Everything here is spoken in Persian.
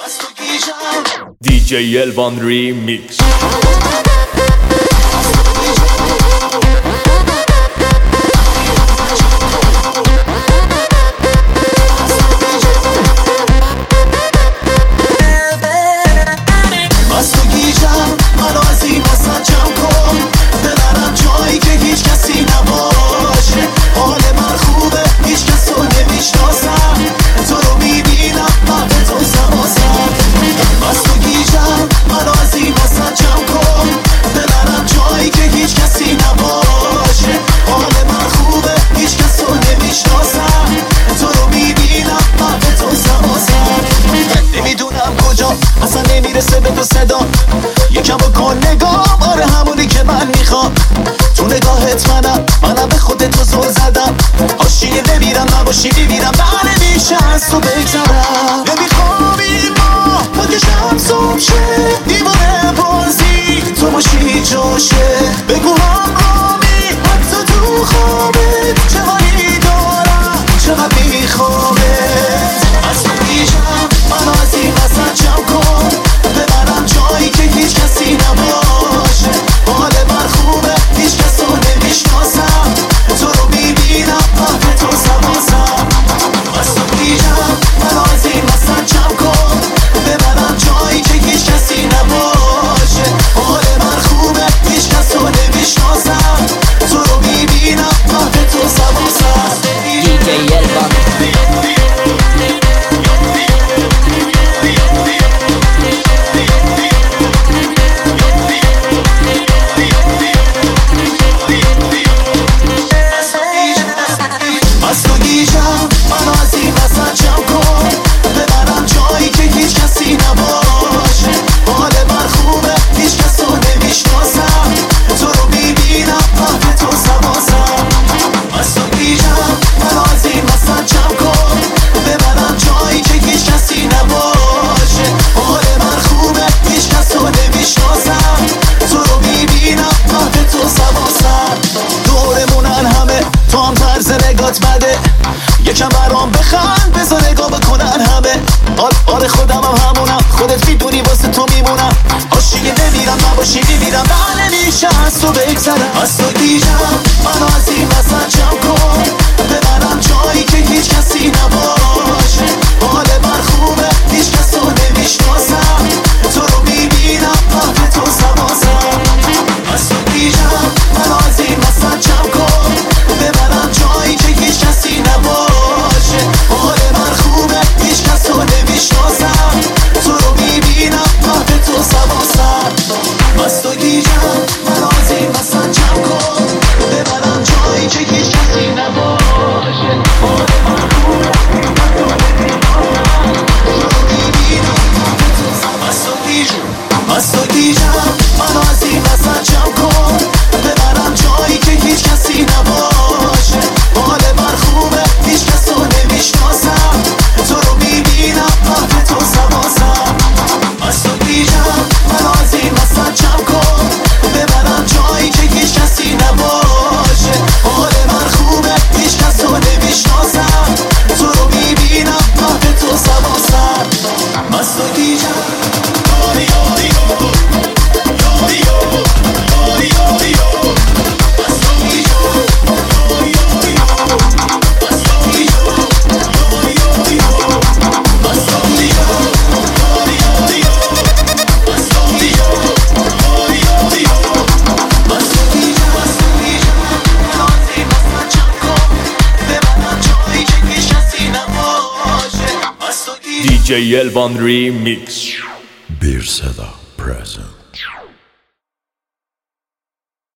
DJ Elvan Remix. اصلا نمیرسه به تو صدا یکم بکن نگاه آره همونی که من میخوام تو نگاهت منم به خودت تو زل زدم آشیه نمیرم نباشی میمیرم بله میشه از تو بگذرم نمیخوابی ما که شب صبح شه دیوانه بازی تو باشی جاشه بگو همرامی حتی تو خوابت چه حالی دارم چقدر میخوامت از تو میشم منو از این وسط جمع کن ببرم جایی که هیچ کسی نباشه حال من خوبه هیچ کس رو نمیشناسم تو رو میبینم قهر تو سواسم از تو میشم منو از این وسط جمع کن ببرم جایی که هیچ کسی نباشه حال من خوبه هیچ کس رو نمیشناسم تو رو میبینم قهر تو سواسم DJ Elvan. یکم برام بخند بذار نگاه بکنن همه آره خودم همونم خودت میدونی واسه تو میمونم آشیه نمیرم نباشی میمیرم بله میشه از تو بگذرم از تو دیجم منو از این وسط جمع کن ببرم جایی که هیچ کسی نباشه حال من خوبه هیچ کس رو نمیشناسم تو رو میبینم قهر تو سواسم از تو دیجم منو از این وسط جمع کن ببرم جایی که هیچ کسی نباشه حال من خوبه هیچ کس رو نمیشناسم تو رو میبینم قهر تو سواسم از تو دیجم منو از این وسط جمع کن ببرم جایی که هیچ کسی نباشه حال من خوبه هیچ کس رو نمیشناسم تو رو میبینم قهر تو سواسم از تو دیجم منو از این وسط جمع کن ببرم جایی که هیچ کسی نباشه حال من خوبه هیچ کس رو نمیشناسم تو رو میبینم قهر تو سواسم از تو دیجم منو از این وسط جمع کن ببرم جایی که هیچ کسی نباشه حال من خوبه هیچ کس رو نمیشناسم تو رو میبینم قهر تو سواسم از تو دیجم DJ Elvan Remix. Bir Seda present.